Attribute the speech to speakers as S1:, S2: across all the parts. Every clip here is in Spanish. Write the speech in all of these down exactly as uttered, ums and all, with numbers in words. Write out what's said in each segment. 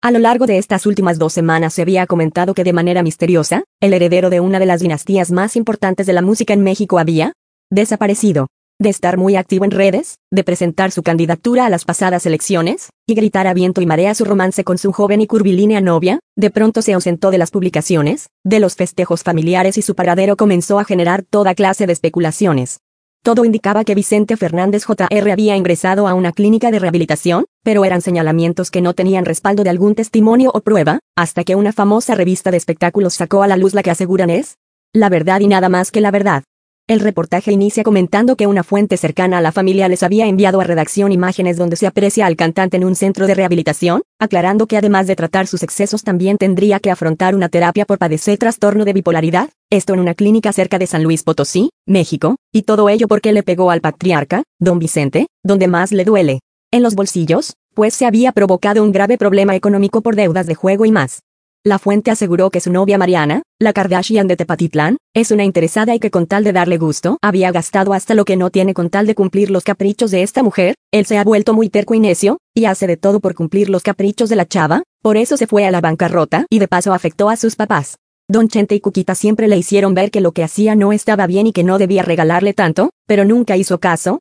S1: A lo largo de estas últimas dos semanas se había comentado que de manera misteriosa, el heredero de una de las dinastías más importantes de la música en México había desaparecido. De estar muy activo en redes, de presentar su candidatura a las pasadas elecciones, y gritar a viento y marea su romance con su joven y curvilínea novia, de pronto se ausentó de las publicaciones, de los festejos familiares y su paradero comenzó a generar toda clase de especulaciones. Todo indicaba que Vicente Fernández J R había ingresado a una clínica de rehabilitación, pero eran señalamientos que no tenían respaldo de algún testimonio o prueba, hasta que una famosa revista de espectáculos sacó a la luz la que aseguran es la verdad y nada más que la verdad. El reportaje inicia comentando que una fuente cercana a la familia les había enviado a redacción imágenes donde se aprecia al cantante en un centro de rehabilitación, aclarando que además de tratar sus excesos también tendría que afrontar una terapia por padecer trastorno de bipolaridad, esto en una clínica cerca de San Luis Potosí, México, y todo ello porque le pegó al patriarca, don Vicente, donde más le duele. En los bolsillos, pues se había provocado un grave problema económico por deudas de juego y más. La fuente aseguró que su novia Mariana, la Kardashian de Tepatitlán, es una interesada y que con tal de darle gusto, había gastado hasta lo que no tiene con tal de cumplir los caprichos de esta mujer. Él se ha vuelto muy terco y necio, y hace de todo por cumplir los caprichos de la chava, por eso se fue a la bancarrota y de paso afectó a sus papás. Don Chente y Cuquita siempre le hicieron ver que lo que hacía no estaba bien y que no debía regalarle tanto, pero nunca hizo caso.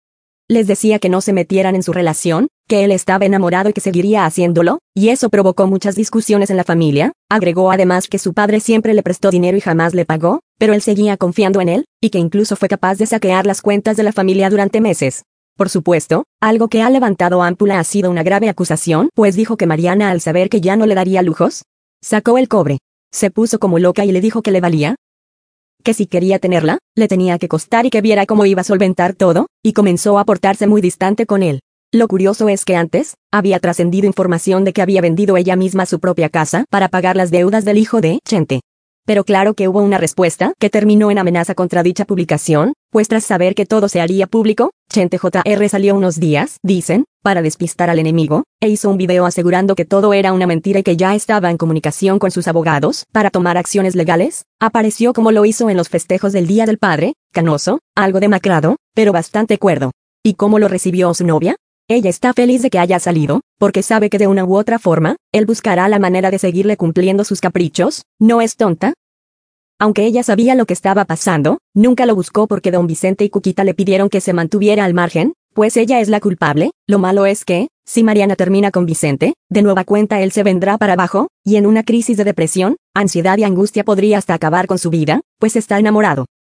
S1: Les decía que no se metieran en su relación, que él estaba enamorado y que seguiría haciéndolo, y eso provocó muchas discusiones en la familia. Agregó además que su padre siempre le prestó dinero y jamás le pagó, pero él seguía confiando en él, y que incluso fue capaz de saquear las cuentas de la familia durante meses. Por supuesto, algo que ha levantado ámpula ha sido una grave acusación, pues dijo que Mariana, al saber que ya no le daría lujos, sacó el cobre. Se puso como loca y le dijo que le valía, que si quería tenerla, le tenía que costar y que viera cómo iba a solventar todo, y comenzó a portarse muy distante con él. Lo curioso es que antes, había trascendido información de que había vendido ella misma su propia casa para pagar las deudas del hijo de Chente. Pero claro que hubo una respuesta que terminó en amenaza contra dicha publicación, pues tras saber que todo se haría público, Chente J R salió unos días, dicen, para despistar al enemigo, e hizo un video asegurando que todo era una mentira y que ya estaba en comunicación con sus abogados para tomar acciones legales. Apareció como lo hizo en los festejos del Día del Padre, canoso, algo demacrado, pero bastante cuerdo. ¿Y cómo lo recibió su novia? Ella está feliz de que haya salido, porque sabe que de una u otra forma, él buscará la manera de seguirle cumpliendo sus caprichos. No es tonta. Aunque ella sabía lo que estaba pasando, nunca lo buscó porque don Vicente y Cuquita le pidieron que se mantuviera al margen, pues ella es la culpable. Lo malo es que, si Mariana termina con Vicente, de nueva cuenta él se vendrá para abajo, y en una crisis de depresión, ansiedad y angustia podría hasta acabar con su vida, pues está enamorado.